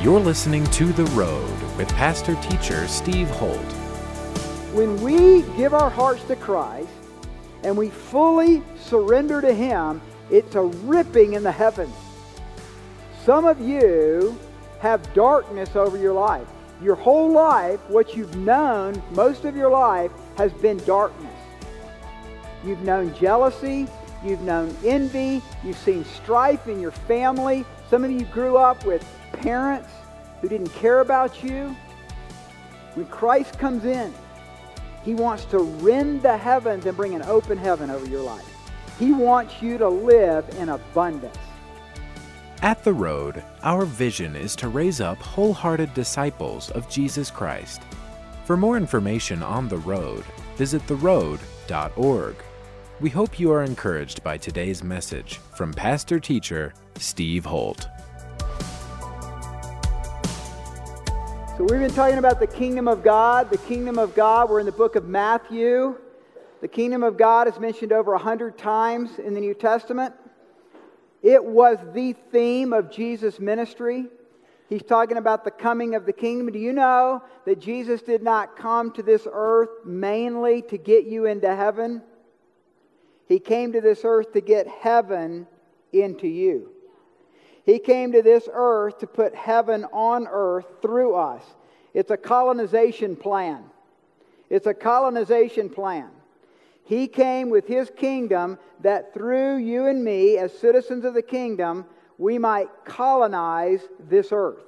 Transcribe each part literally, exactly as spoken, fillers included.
You're listening to The Road with Pastor Teacher Steve Holt. When we give our hearts to Christ and we fully surrender to Him, it's a ripping in the heavens. Some of you have darkness over your life. Your whole life, what you've known, most of your life, has been darkness. You've known jealousy, you've known envy, you've seen strife in your family. Some of you grew up with parents who didn't care about you. When Christ comes in, He wants to rend the heavens and bring an open heaven over your life. He wants you to live in abundance. At The Road, our vision is to raise up wholehearted disciples of Jesus Christ. For more information on The Road, visit the road dot org. We hope you are encouraged by today's message from Pastor Teacher Steve Holt. So we've been talking about the kingdom of God. The kingdom of God, we're in the book of Matthew. The kingdom of God is mentioned over a hundred times in the New Testament. It was the theme of Jesus' ministry. He's talking about the coming of the kingdom. Do you know that Jesus did not come to this earth mainly to get you into heaven? He came to this earth to get heaven into you. He came to this earth to put heaven on earth through us. It's a colonization plan. It's a colonization plan. He came with His kingdom that through you and me, as citizens of the kingdom, we might colonize this earth.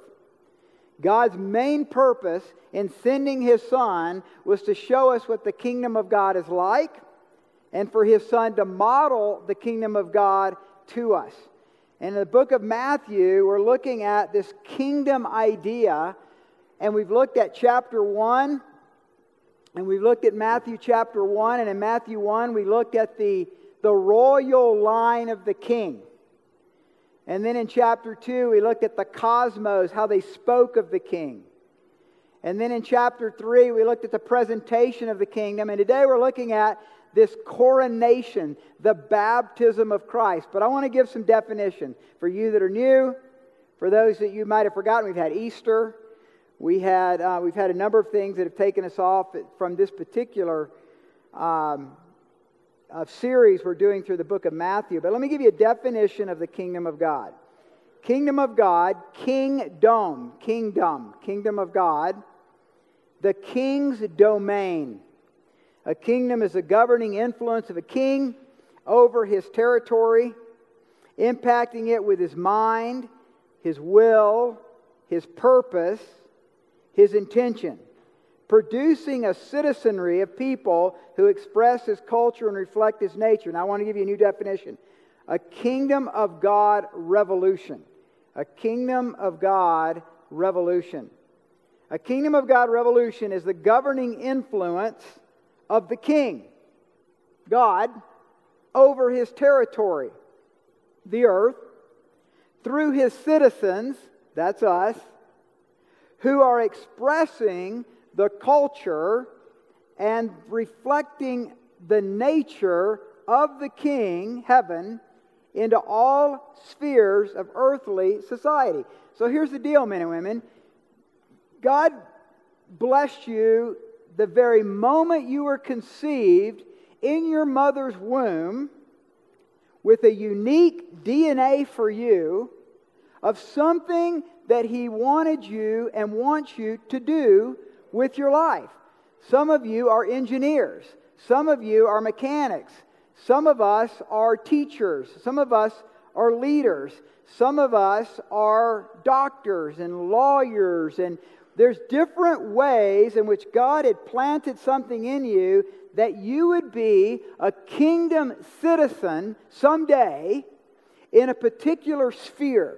God's main purpose in sending His Son was to show us what the kingdom of God is like, and for His Son to model the kingdom of God to us. In the book of Matthew, we're looking at this kingdom idea, and we've looked at chapter one, and we've looked at Matthew chapter one, and in Matthew one, we looked at the, the royal line of the king. And then in chapter two, we looked at the cosmos, how they spoke of the king. And then in chapter three, we looked at the presentation of the kingdom, and today we're looking at this coronation, the baptism of Christ. But I want to give some definition for you that are new, for those that you might have forgotten. We've had Easter. We had uh, we've had a number of things that have taken us off from this particular um, uh, series we're doing through the book of Matthew. But let me give you a definition of the kingdom of God. Kingdom of God, kingdom, kingdom, kingdom of God, the king's domain. A kingdom is the governing influence of a king over his territory, impacting it with his mind, his will, his purpose, his intention, producing a citizenry of people who express his culture and reflect his nature. Now I want to give you a new definition. A kingdom of God revolution. A kingdom of God revolution. A kingdom of God revolution is the governing influence of the king, God, over his territory, the earth, through his citizens, that's us, who are expressing the culture and reflecting the nature of the king, heaven, into all spheres of earthly society. So here's the deal, men and women. God blessed you the very moment you were conceived in your mother's womb with a unique D N A for you of something that He wanted you and wants you to do with your life. Some of you are engineers. Some of you are mechanics. Some of us are teachers. Some of us are leaders. Some of us are doctors and lawyers, and there's different ways in which God had planted something in you that you would be a kingdom citizen someday in a particular sphere.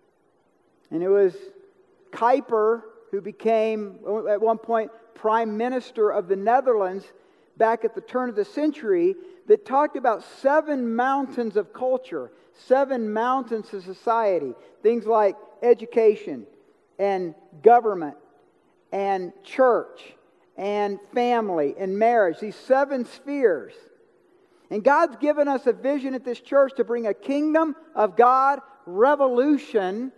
And it was Kuiper who became, at one point, Prime Minister of the Netherlands back at the turn of the century, that talked about seven mountains of culture, seven mountains of society. Things like education and government and church and family and marriage, these seven spheres. And God's given us a vision at this church to bring a kingdom of God revolution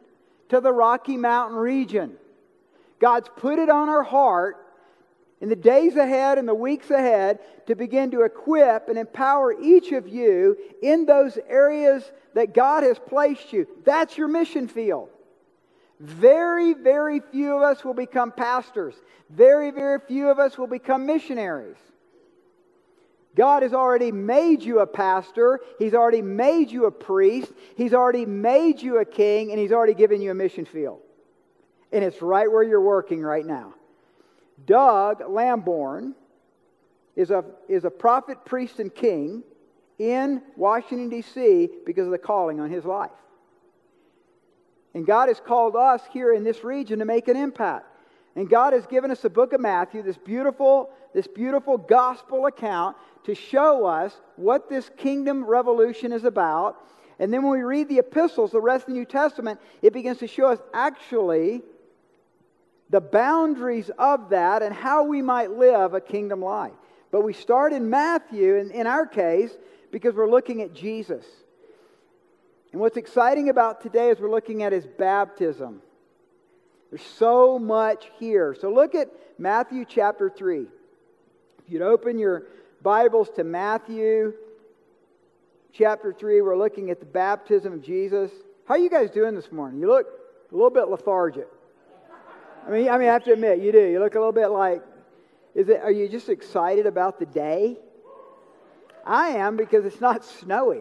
to the Rocky Mountain region. God's put it on our heart in the days ahead and the weeks ahead to begin to equip and empower each of you in those areas that God has placed you. That's your mission field. Very, very few of us will become pastors. Very, very few of us will become missionaries. God has already made you a pastor. He's already made you a priest. He's already made you a king, and He's already given you a mission field. And it's right where you're working right now. Doug Lamborn is a, is a prophet, priest, and king in Washington, D C because of the calling on his life. And God has called us here in this region to make an impact. And God has given us the book of Matthew, this beautiful, this beautiful gospel account to show us what this kingdom revolution is about. And then when we read the epistles, the rest of the New Testament, it begins to show us actually the boundaries of that and how we might live a kingdom life. But we start in Matthew, in, in our case, because we're looking at Jesus. And what's exciting about today is we're looking at His baptism. There's so much here. So look at Matthew chapter three. If you'd open your Bibles to Matthew chapter three, we're looking at the baptism of Jesus. How are you guys doing this morning? You look a little bit lethargic. I mean, I mean, I have to admit, you do. You look a little bit like, is it? Are you just excited about the day? I am, because it's not snowy.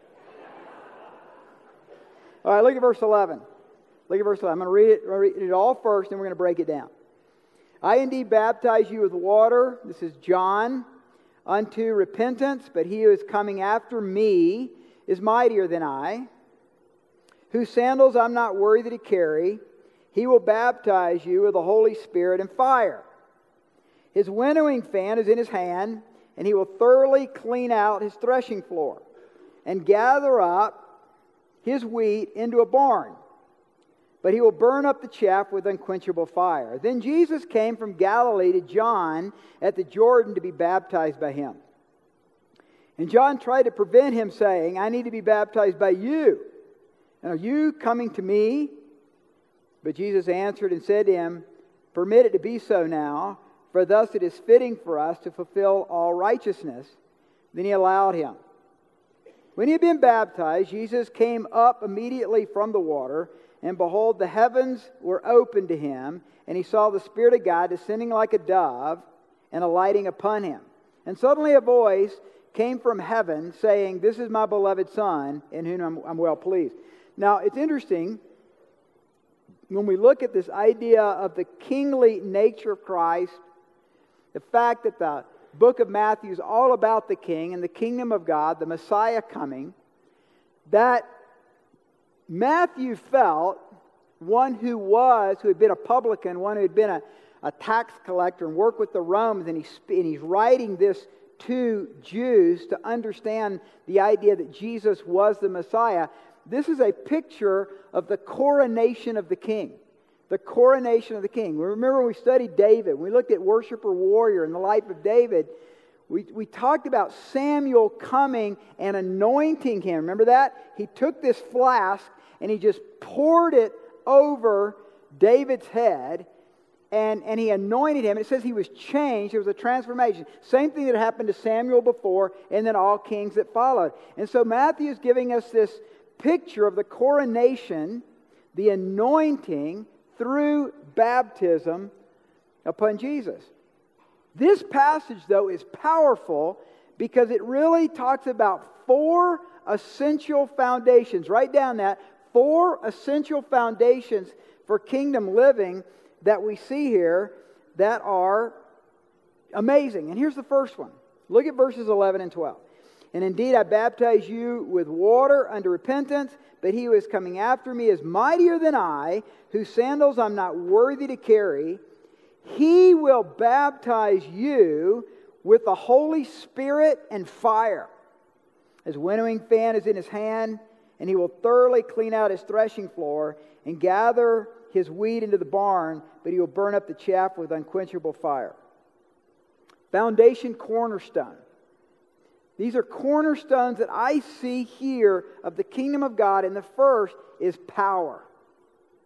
All right, look at verse eleven. Look at verse eleven. I'm going to read it, read it all first, and we're going to break it down. I indeed baptize you with water. This is John. Unto repentance, but he who is coming after me is mightier than I, whose sandals I'm not worthy to carry. He will baptize you with the Holy Spirit and fire. His winnowing fan is in his hand, and he will thoroughly clean out his threshing floor and gather up his wheat into a barn. But he will burn up the chaff with unquenchable fire. Then Jesus came from Galilee to John at the Jordan to be baptized by him. And John tried to prevent him, saying, I need to be baptized by you. And are you coming to me? But Jesus answered and said to him, Permit it to be so now, for thus it is fitting for us to fulfill all righteousness. Then he allowed him. When he had been baptized, Jesus came up immediately from the water, and behold, the heavens were opened to him, and he saw the Spirit of God descending like a dove and alighting upon him. And suddenly a voice came from heaven, saying, This is my beloved Son, in whom I'm, I'm well pleased. Now, it's interesting, when we look at this idea of the kingly nature of Christ, the fact that the book of Matthew is all about the king and the kingdom of God, the Messiah coming, that Matthew felt one who was, who had been a publican, one who had been a, a tax collector and worked with the Romans, and, he, and he's writing this to Jews to understand the idea that Jesus was the Messiah. This is a picture of the coronation of the king. The coronation of the king. Remember when we studied David, we looked at worshiper warrior in the life of David, we, we talked about Samuel coming and anointing him. Remember that? He took this flask and he just poured it over David's head, and, and he anointed him. It says he was changed. It was a transformation. Same thing that happened to Samuel before, and then all kings that followed. And so Matthew is giving us this picture of the coronation, the anointing through baptism upon Jesus. This passage, though, is powerful because it really talks about four essential foundations. Write down that. Four essential foundations for kingdom living that we see here that are amazing. And here's the first one. Look at verses eleven and twelve. And indeed I baptize you with water unto repentance, but he who is coming after me is mightier than I, whose sandals I'm not worthy to carry. He will baptize you with the Holy Spirit and fire. His winnowing fan is in his hand, and he will thoroughly clean out his threshing floor and gather his wheat into the barn, but he will burn up the chaff with unquenchable fire. Foundation cornerstone. These are cornerstones that I see here of the kingdom of God, and the first is power.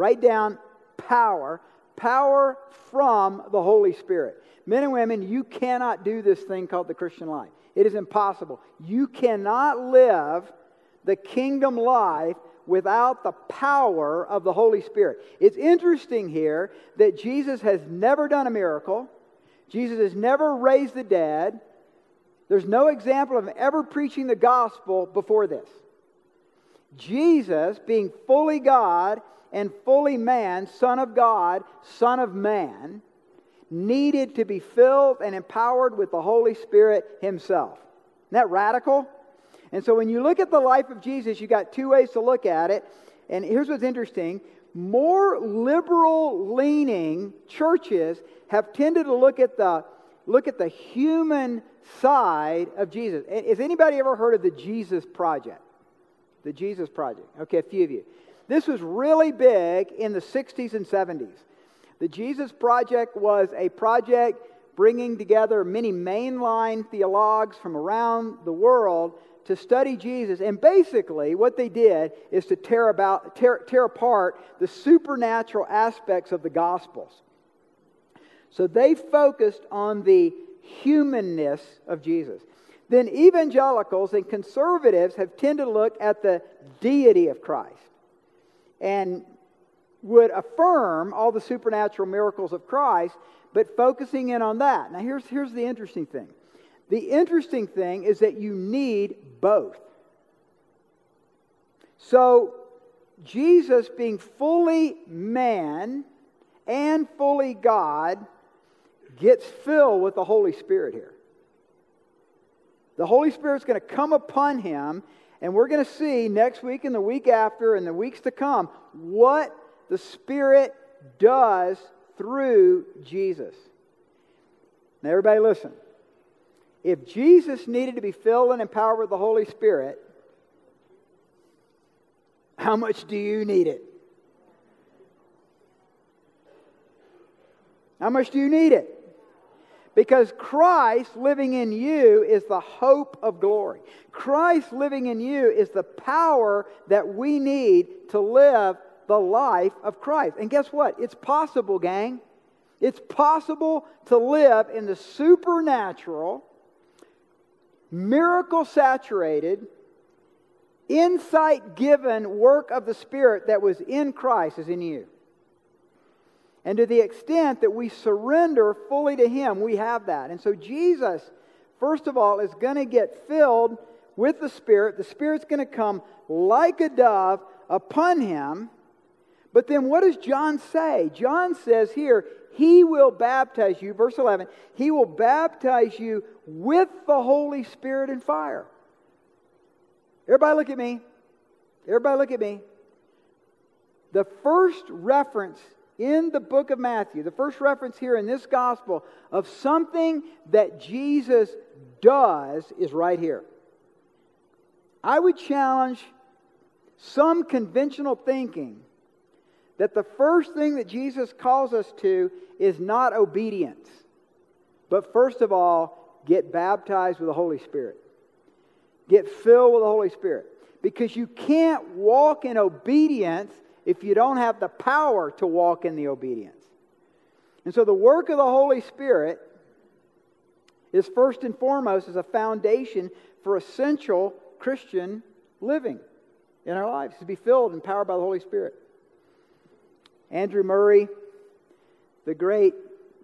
Write down power. Power from the Holy Spirit. Men and women, you cannot do this thing called the Christian life. It is impossible. You cannot live the kingdom life without the power of the Holy Spirit. It's interesting here that Jesus has never done a miracle. Jesus has never raised the dead. There's no example of him ever preaching the gospel before this. Jesus, being fully God and fully man, Son of God, Son of man, needed to be filled and empowered with the Holy Spirit himself. Isn't that radical? And so when you look at the life of Jesus, you got two ways to look at it. And here's what's interesting. More liberal-leaning churches have tended to look at the look at the human side of Jesus. Has anybody ever heard of the Jesus Project? The Jesus Project. Okay, a few of you. This was really big in the sixties and seventies. The Jesus Project was a project bringing together many mainline theologues from around the world to study Jesus. And basically what they did is to tear, about, tear, tear apart the supernatural aspects of the Gospels. So they focused on the humanness of Jesus. Then evangelicals and conservatives have tended to look at the deity of Christ and would affirm all the supernatural miracles of Christ, but focusing in on that. Now here's, here's the interesting thing. The interesting thing is that you need both. So Jesus, being fully man and fully God, gets filled with the Holy Spirit here. The Holy Spirit's going to come upon him, and we're going to see next week and the week after and the weeks to come what the Spirit does through Jesus. Now everybody listen. If Jesus needed to be filled and empowered with the Holy Spirit, how much do you need it? How much do you need it? Because Christ living in you is the hope of glory. Christ living in you is the power that we need to live the life of Christ. And guess what? It's possible, gang. It's possible to live in the supernatural, miracle-saturated, insight-given work of the Spirit that was in Christ is in you. And to the extent that we surrender fully to Him, we have that. And so Jesus, first of all, is going to get filled with the Spirit. The Spirit's going to come like a dove upon Him. But then what does John say? John says here, He will baptize you, verse eleven, He will baptize you with the Holy Spirit and fire. Everybody look at me. Everybody look at me. The first reference in the book of Matthew, the first reference here in this gospel of something that Jesus does is right here. I would challenge some conventional thinking that the first thing that Jesus calls us to is not obedience, but first of all, get baptized with the Holy Spirit. Get filled with the Holy Spirit. Because you can't walk in obedience if you don't have the power to walk in the obedience. And so the work of the Holy Spirit is first and foremost as a foundation for essential Christian living in our lives, to be filled and empowered by the Holy Spirit. Andrew Murray, the great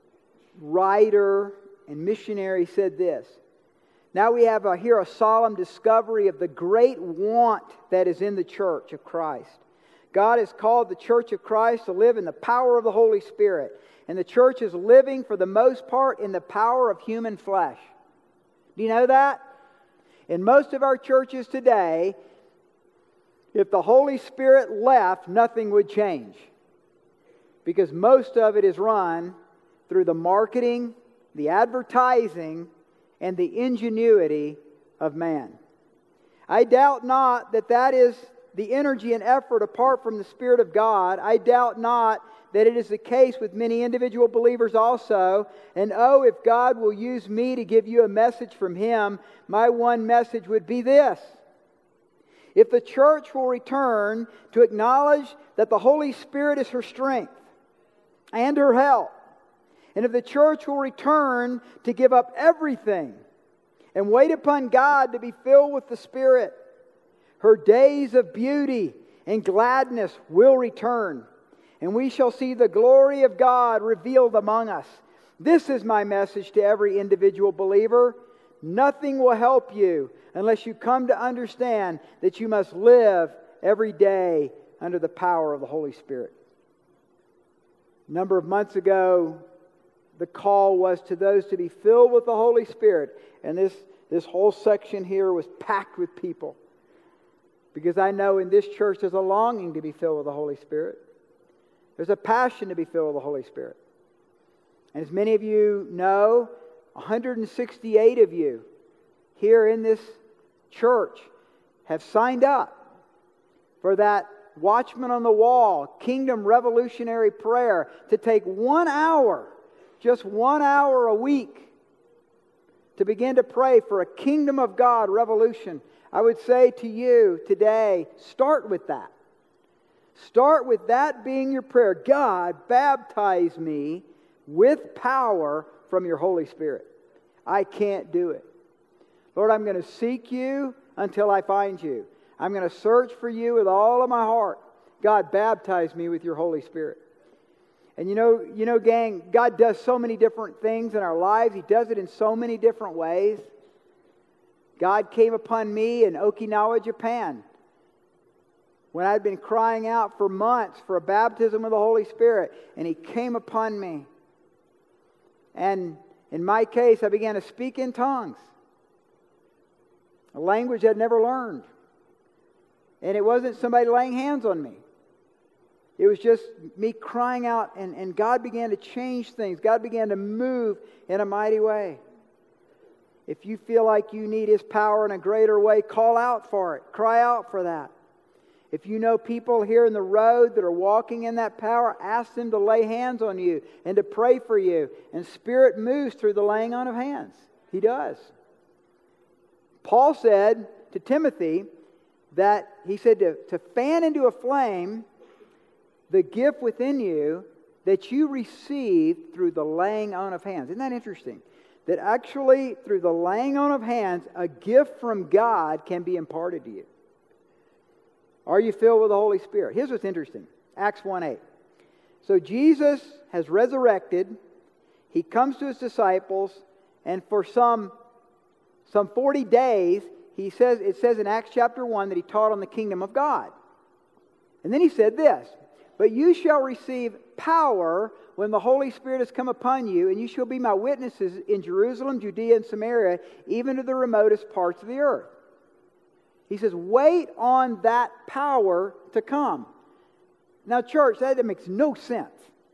writer and missionary, said this: now we have a, here a solemn discovery of the great want that is in the church of Christ. God has called the church of Christ to live in the power of the Holy Spirit. And the church is living, for the most part, in the power of human flesh. Do you know that? In most of our churches today, if the Holy Spirit left, nothing would change. Because most of it is run through the marketing, the advertising, and the ingenuity of man. I doubt not that that is the energy and effort apart from the Spirit of God. I doubt not that it is the case with many individual believers also. And oh, if God will use me to give you a message from Him, my one message would be this: If the church will return to acknowledge that the Holy Spirit is her strength and her help, and if the church will return to give up everything and wait upon God to be filled with the Spirit, her days of beauty and gladness will return, and we shall see the glory of God revealed among us. This is my message to every individual believer. Nothing will help you unless you come to understand that you must live every day under the power of the Holy Spirit. A number of months ago, the call was to those to be filled with the Holy Spirit. And this, this whole section here was packed with people. Because I know in this church there's a longing to be filled with the Holy Spirit. There's a passion to be filled with the Holy Spirit. And as many of you know, one hundred sixty-eight of you here in this church have signed up for that Watchman on the Wall, Kingdom Revolutionary Prayer, to take one hour, just one hour a week, to begin to pray for a Kingdom of God revolution. I would say to you today, start with that. Start with that being your prayer. God, baptize me with power from your Holy Spirit. I can't do it. Lord, I'm going to seek you until I find you. I'm going to search for you with all of my heart. God, baptize me with your Holy Spirit. And you know, you know, gang, God does so many different things in our lives. He does it in so many different ways. God came upon me in Okinawa, Japan, when I'd been crying out for months for a baptism with the Holy Spirit. And He came upon me. And in my case, I began to speak in tongues, a language I'd never learned. And it wasn't somebody laying hands on me. It was just me crying out, and, and God began to change things. God began to move in a mighty way. If you feel like you need His power in a greater way, call out for it. Cry out for that. If you know people here in the road that are walking in that power, ask them to lay hands on you and to pray for you. And Spirit moves through the laying on of hands. He does. Paul said to Timothy that he said to, to fan into a flame the gift within you that you received through the laying on of hands. Isn't that interesting? That actually through the laying on of hands, a gift from God can be imparted to you. Are you filled with the Holy Spirit? Here's what's interesting. Acts one eight. So Jesus has resurrected. He comes to His disciples, and for some, some forty days, he says, it says in Acts chapter one that He taught on the kingdom of God. And then He said this, but you shall receive power when the Holy Spirit has come upon you, and you shall be my witnesses in Jerusalem, Judea, and Samaria, even to the remotest parts of the earth. He says, wait on that power to come. Now, church, that makes no sense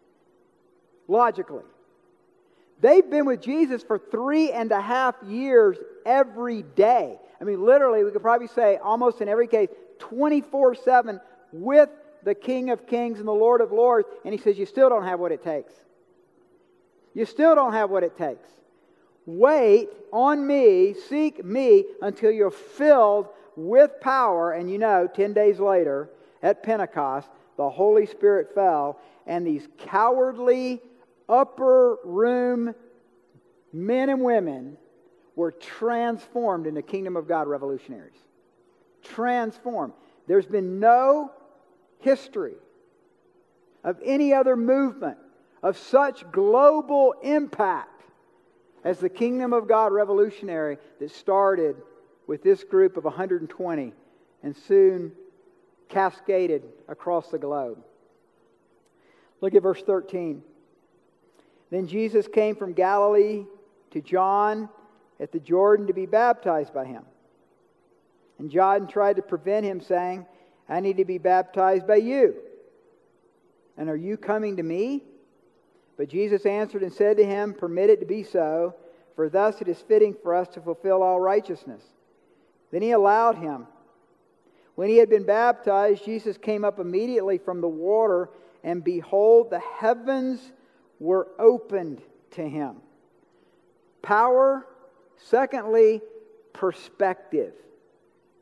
logically. They've been with Jesus for three and a half years every day. I mean, literally, we could probably say almost in every case, twenty-four seven with the King of Kings and the Lord of Lords. And He says, you still don't have what it takes. You still don't have what it takes. Wait on me, seek me until you're filled with power. And you know, ten days later at Pentecost, the Holy Spirit fell, and these cowardly upper room men and women were transformed into Kingdom of God revolutionaries. Transformed. There's been no history of any other movement of such global impact as the Kingdom of God revolutionary that started with this group of one hundred twenty and soon cascaded across the globe. Look at verse thirteen. Then Jesus came from Galilee to John at the Jordan to be baptized by him. And John tried to prevent him, saying, I need to be baptized by you. And are you coming to me? But Jesus answered and said to him, permit it to be so, for thus it is fitting for us to fulfill all righteousness. Then he allowed him. When he had been baptized, Jesus came up immediately from the water, and behold, the heavens were opened to him. Power. Secondly, perspective.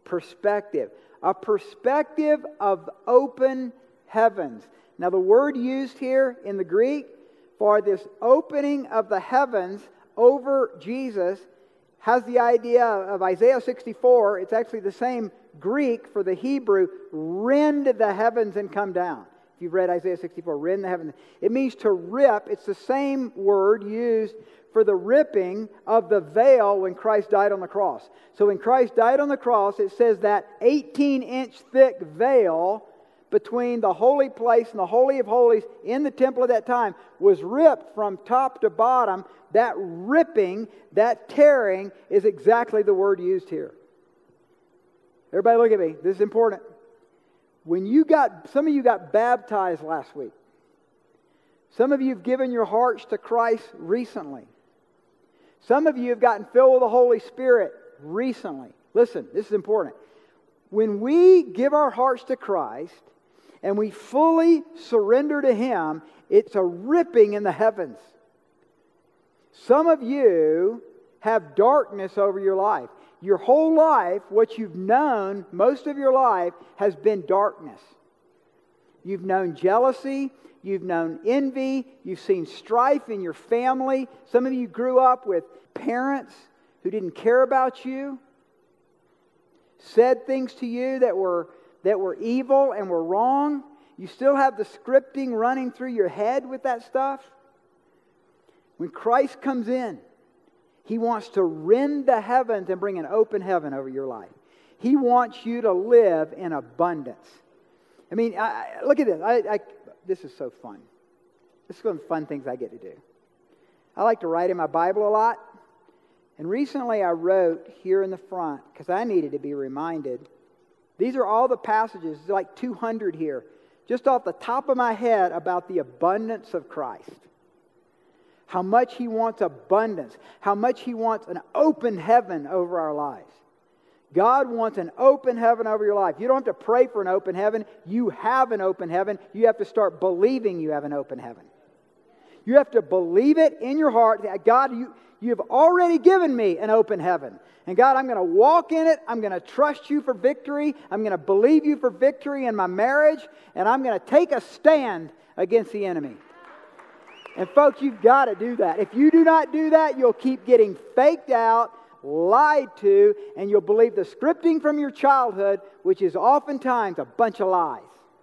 perspective. A perspective of open heavens. Now the word used here in the Greek for this opening of the heavens over Jesus has the idea of Isaiah sixty-four. It's actually the same Greek for the Hebrew, rend the heavens and come down. If you've read Isaiah sixty-four, rend the heavens. It means to rip. It's the same word used for the ripping of the veil when Christ died on the cross. So when Christ died on the cross, it says that eighteen-inch thick veil between the holy place and the Holy of Holies in the temple at that time was ripped from top to bottom. That ripping, that tearing is exactly the word used here. Everybody look at me. This is important. When you got, some of you got baptized last week. Some of you have given your hearts to Christ recently. Some of you have gotten filled with the Holy Spirit recently. Listen, this is important. When we give our hearts to Christ and we fully surrender to Him, it's a ripping in the heavens. Some of you have darkness over your life. Your whole life, what you've known, most of your life, has been darkness. You've known jealousy. You've known envy. You've seen strife in your family. Some of you grew up with parents who didn't care about you, said things to you that were, that were evil and were wrong. You still have the scripting running through your head with that stuff. When Christ comes in, He wants to rend the heavens and bring an open heaven over your life. He wants you to live in abundance. I mean, I, I, look at this. I, I, this is so fun. This is one of the fun things I get to do. I like to write in my Bible a lot. And recently I wrote here in the front, because I needed to be reminded. These are all the passages, there's like two hundred here, just off the top of my head about the abundance of Christ. How much He wants abundance. How much He wants an open heaven over our lives. God wants an open heaven over your life. You don't have to pray for an open heaven. You have an open heaven. You have to start believing you have an open heaven. You have to believe it in your heart. That God, you, you have already given me an open heaven. And God, I'm going to walk in it. I'm going to trust You for victory. I'm going to believe You for victory in my marriage. And I'm going to take a stand against the enemy. And folks, you've got to do that. If you do not do that, you'll keep getting faked out, lied to, and you'll believe the scripting from your childhood, which is oftentimes a bunch of lies.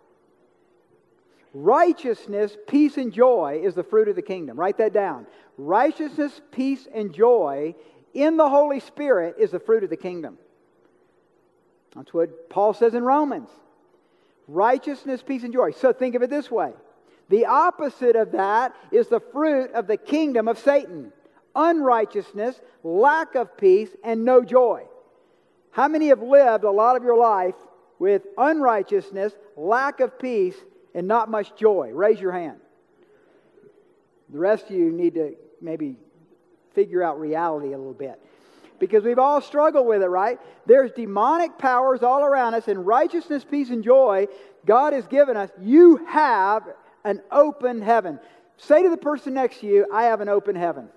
Righteousness, peace, and joy is the fruit of the kingdom. Write that down. Righteousness, peace, and joy in the Holy Spirit is the fruit of the kingdom. That's what Paul says in Romans. Righteousness, peace, and joy. So think of it this way. The opposite of that is the fruit of the kingdom of Satan. Unrighteousness, lack of peace, and no joy. How many have lived a lot of your life with unrighteousness, lack of peace, and not much joy? Raise your hand. The rest of you need to maybe figure out reality a little bit. Because we've all struggled with it, right? There's demonic powers all around us, and righteousness, peace, and joy God has given us. You have an open heaven. Say to the person next to you, I have an open heaven.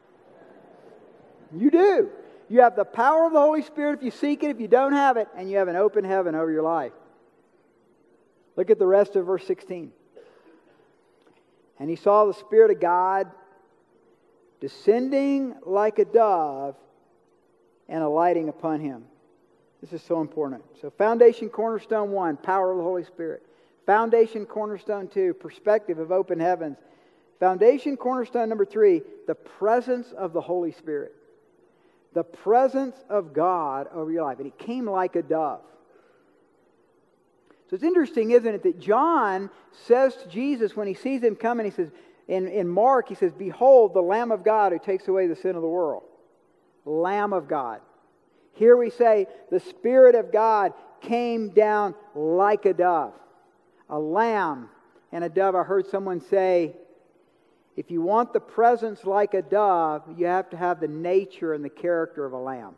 You do. You have the power of the Holy Spirit if you seek it, if you don't have it, and you have an open heaven over your life. Look at the rest of verse sixteen. And he saw the Spirit of God descending like a dove and alighting upon him. This is so important. So foundation cornerstone one, power of the Holy Spirit. Foundation cornerstone two, perspective of open heavens. Foundation cornerstone number three, the presence of the Holy Spirit. The presence of God over your life. And it came like a dove. So it's interesting, isn't it, that John says to Jesus when he sees him coming, he says, in, in Mark, he says, behold, the Lamb of God who takes away the sin of the world. Lamb of God. Here we say, the Spirit of God came down like a dove. A lamb and a dove. I heard someone say, if you want the presence like a dove, you have to have the nature and the character of a lamb.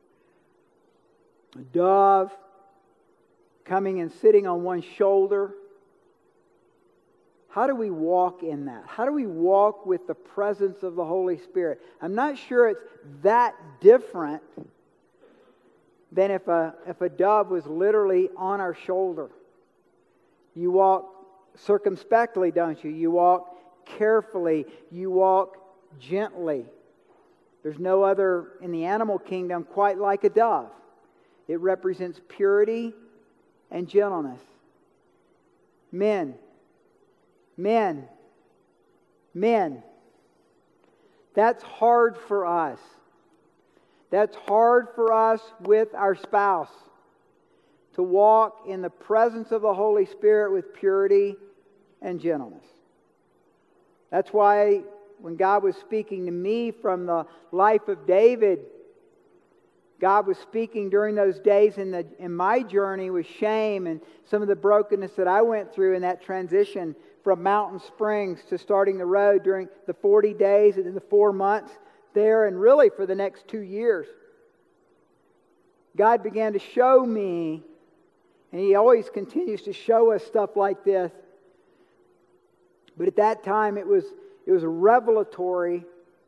A dove coming and sitting on one shoulder. How do we walk in that? How do we walk with the presence of the Holy Spirit? I'm not sure it's that different than if a, if a dove was literally on our shoulder. You walk circumspectly, don't you? You walk carefully. You walk gently. There's no other in the animal kingdom quite like a dove. It represents purity and gentleness. Men, men, men. That's hard for us. That's hard for us with our spouse, to walk in the presence of the Holy Spirit with purity and gentleness. That's why when God was speaking to me from the life of David, God was speaking during those days in the in my journey with shame and some of the brokenness that I went through in that transition from Mountain Springs to starting the road during the forty days and then the four months there, and really for the next two years. God began to show me, and He always continues to show us stuff like this. But at that time it was it was revelatory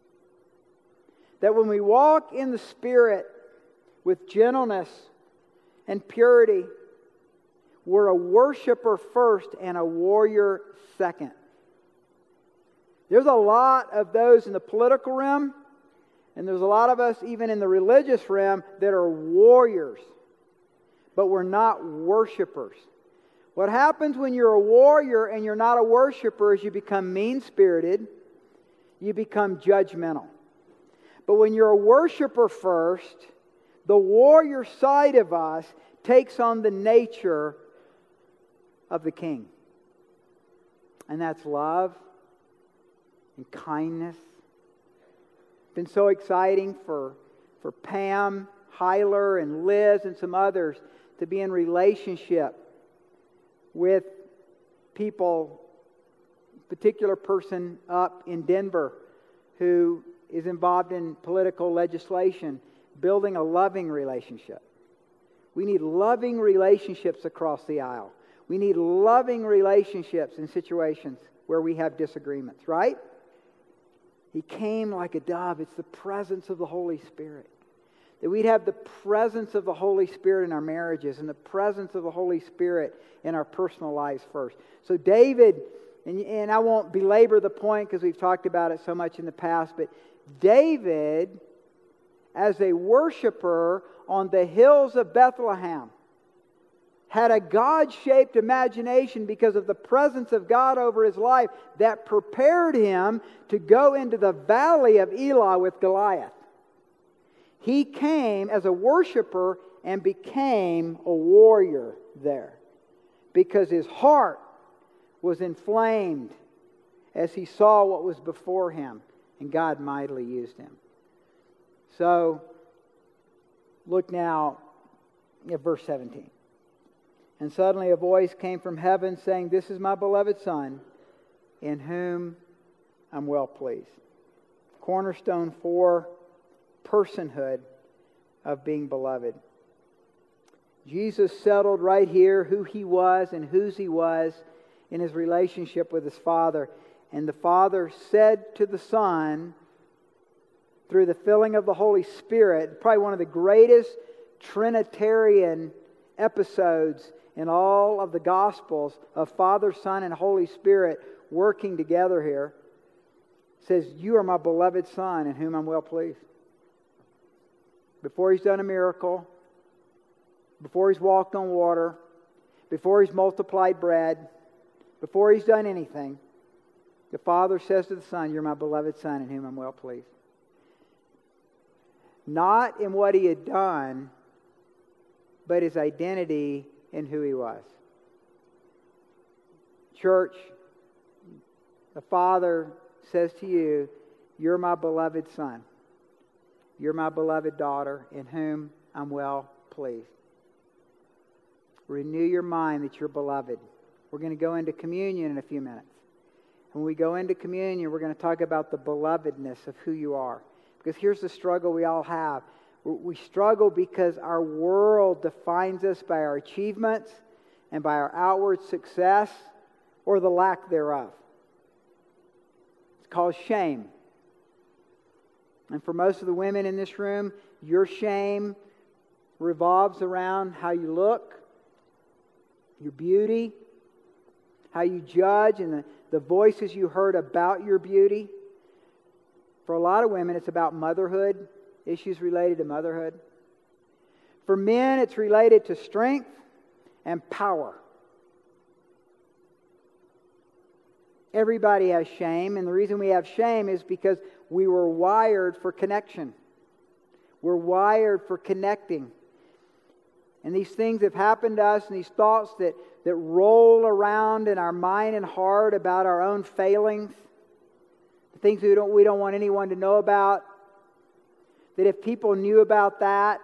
that when we walk in the Spirit with gentleness and purity, we're a worshiper first and a warrior second. There's a lot of those in the political realm, and there's a lot of us even in the religious realm that are warriors, but we're not worshipers. What happens when you're a warrior and you're not a worshiper is you become mean-spirited, you become judgmental. But when you're a worshiper first, the warrior side of us takes on the nature of the king. And that's love and kindness. It's been so exciting for, for Pam, Hyler, and Liz and some others to be in relationship with people, particular person up in Denver who is involved in political legislation, building a loving relationship. We need loving relationships across the aisle. We need loving relationships in situations where we have disagreements, right? He came like a dove. It's the presence of the Holy Spirit. That we'd have the presence of the Holy Spirit in our marriages and the presence of the Holy Spirit in our personal lives first. So David, and, and I won't belabor the point because we've talked about it so much in the past, but David, as a worshiper on the hills of Bethlehem, had a God-shaped imagination because of the presence of God over his life that prepared him to go into the valley of Elah with Goliath. He came as a worshiper and became a warrior there because his heart was inflamed as he saw what was before him, and God mightily used him. So, look now at verse seventeen. And suddenly a voice came from heaven saying, "This is my beloved Son, in whom I'm well pleased." Cornerstone four, personhood of being beloved. Jesus settled right here who He was and whose He was in His relationship with His Father. And the Father said to the Son, through the filling of the Holy Spirit, probably one of the greatest Trinitarian episodes in all of the Gospels of Father, Son, and Holy Spirit working together here, says, "You are my beloved Son in whom I'm well pleased." Before He's done a miracle, before He's walked on water, before He's multiplied bread, before He's done anything, the Father says to the Son, "You're my beloved Son in whom I'm well pleased." Not in what He had done, but His identity in who He was. Church, the Father says to you, "You're my beloved Son. You're my beloved daughter in whom I'm well pleased." Renew your mind that you're beloved. We're going to go into communion in a few minutes. When we go into communion, we're going to talk about the belovedness of who you are. Because here's the struggle we all have. We struggle because our world defines us by our achievements and by our outward success or the lack thereof. It's called shame. And for most of the women in this room, your shame revolves around how you look, your beauty, how you judge, and the, the voices you heard about your beauty. For a lot of women, it's about motherhood, issues related to motherhood. For men, it's related to strength and power. Everybody has shame, and the reason we have shame is because we were wired for connection. We're wired for connecting. And these things have happened to us, and these thoughts that, that roll around in our mind and heart about our own failings, the things we don't, we don't want anyone to know about, that if people knew about that,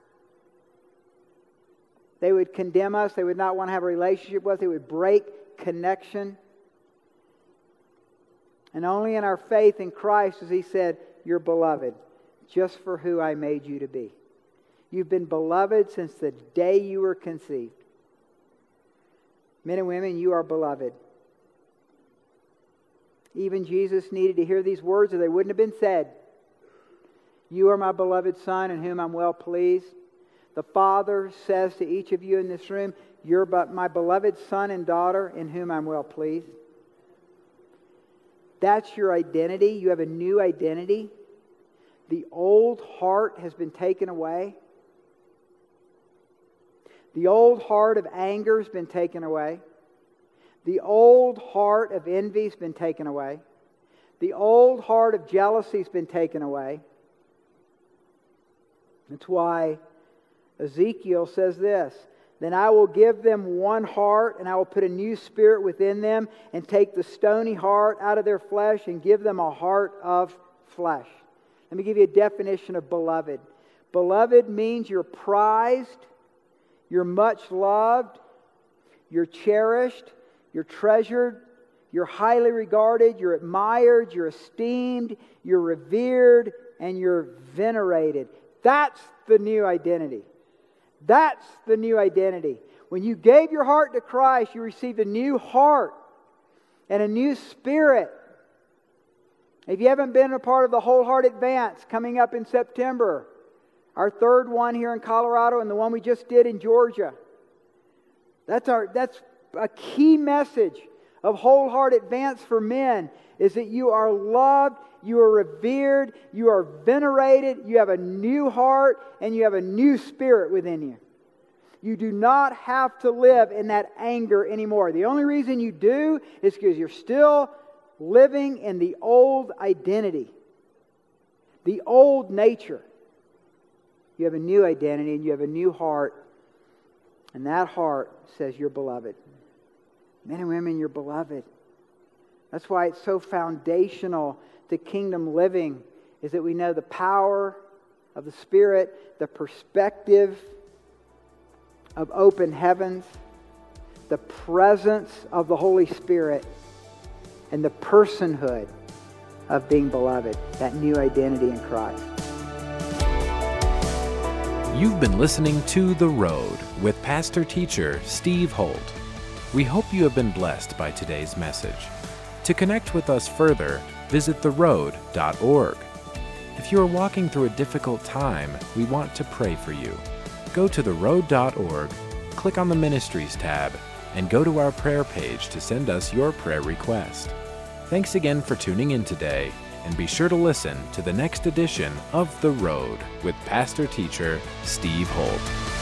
they would condemn us, they would not want to have a relationship with us, they would break connection. And only in our faith in Christ, as He said, you're beloved, just for who I made you to be. You've been beloved since the day you were conceived. Men and women, you are beloved. Even Jesus needed to hear these words or they wouldn't have been said. You are my beloved Son in whom I'm well pleased. The Father says to each of you in this room, you're but my beloved son and daughter in whom I'm well pleased. That's your identity. You have a new identity. The old heart has been taken away. The old heart of anger has been taken away. The old heart of envy has been taken away. The old heart of jealousy has been taken away. That's why Ezekiel says this, then I will give them one heart, and I will put a new spirit within them, and take the stony heart out of their flesh, and give them a heart of flesh. Let me give you a definition of beloved. Beloved means you're prized, you're much loved, you're cherished, you're treasured, you're highly regarded, you're admired, you're esteemed, you're revered, and you're venerated. That's the new identity. That's the new identity. When you gave your heart to Christ, you received a new heart and a new spirit. If you haven't been a part of the Whole Heart Advance coming up in September, our third one here in Colorado and the one we just did in Georgia, that's our that's a key message of Whole Heart Advance for men, is that you are loved, you are revered, you are venerated, you have a new heart, and you have a new spirit within you. You do not have to live in that anger anymore. The only reason you do is because you're still living in the old identity, the old nature. You have a new identity and you have a new heart, and that heart says you're beloved. Men and women, you're beloved. That's why it's so foundational to kingdom living, is that we know the power of the Spirit, the perspective of open heavens, the presence of the Holy Spirit, and the personhood of being beloved, that new identity in Christ. You've been listening to The Road with pastor-teacher Steve Holt. We hope you have been blessed by today's message. To connect with us further, visit the road dot org. If you are walking through a difficult time, we want to pray for you. Go to the road dot org, click on the Ministries tab, and go to our prayer page to send us your prayer request. Thanks again for tuning in today, and be sure to listen to the next edition of The Road with pastor-teacher Steve Holt.